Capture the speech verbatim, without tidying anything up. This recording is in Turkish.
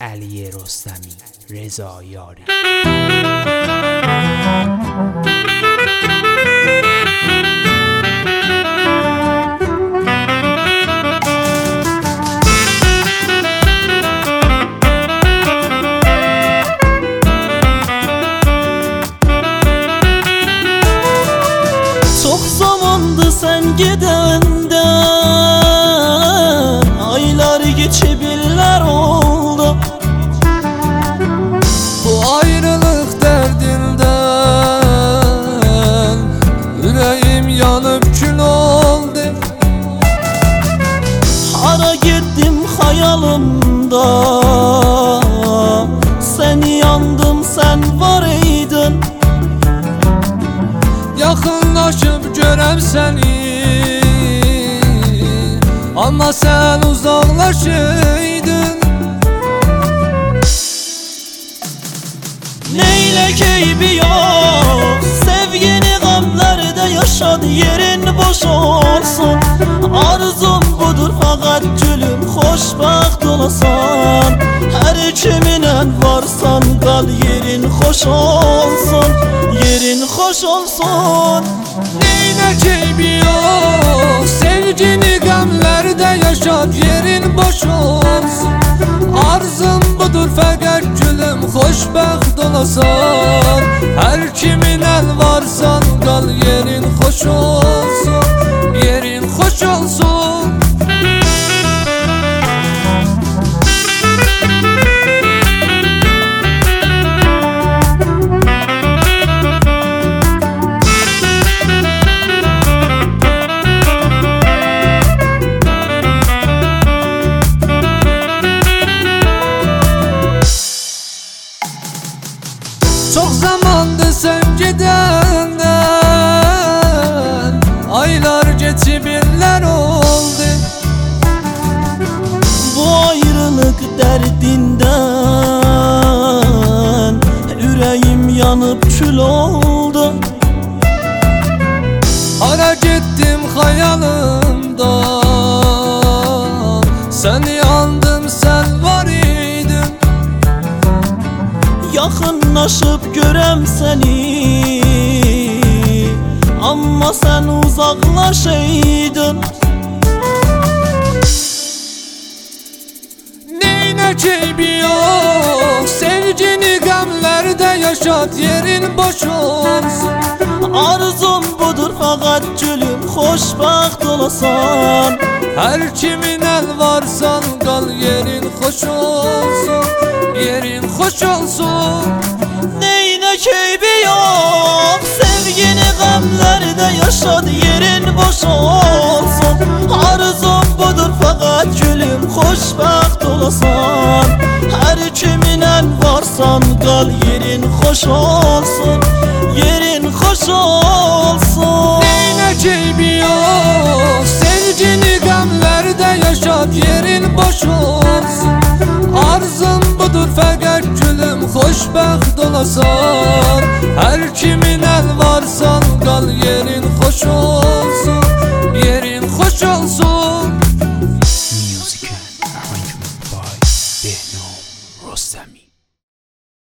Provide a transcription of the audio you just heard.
علی رستمی، رضا یاری. Çok zamandı sen gidenden, aylar geçebilirler oldu. Bu ayrılık derdinden yüreğim yanıp kül oldu. Hara gittim hayalimda, sen yandım sen var iydin. Yakınlaşıp görem seni, ama sen uzaklaşıydın. Neylek eybi yok, sevgini gamlerde yaşadı, yerin boş olsun. Arzum budur fakat gülüm, hoşbaxt olasan. Her kiminen varsan kal, yerin hoş olsun, yerin hoş olsun. Neylek eybi yok, sevgini gamlerde yaşat, yerin boş olsun. Arzum budur fakat gülüm, hoşbaxt olasan. Her kiminen varsan kal, yerin hoş olsun, yerin hoş olsun. Çok zamandı sen gidenden, aylar geçip yıllar oldu. Bu ayrılık derdinden yüreğim yanıp kül oldu. Ara gittim hayalimden, sen yandım sen var idin. Yakınlaşıp görem seni, ama sen uzaklaşıydın. Neylek eybi yok, sevgini gamlerde yaşat, yerin boş olsun. Arzum budur fakat gülüm, hoşbaxt olasan. Her kiminen varsan kal, yerin hoş olsun, yerin hoş olsun. Neylek eybi yok, sevgini gamlerde yaşadı, yerin boş olsun. Arzum budur fakat gülüm, hoşbaxt olasan. Her kiminen varsan kal, yerin hoş olsun, yerin hoş olsun. Neylek eybi yok, sevgini gamlerde yaşat, yerin boş olsun. Arzum budur fakat gülüm, hoşbaxt olasan. Her kiminen varsan kal, yerin hoş olsun, yerin hoş olsun.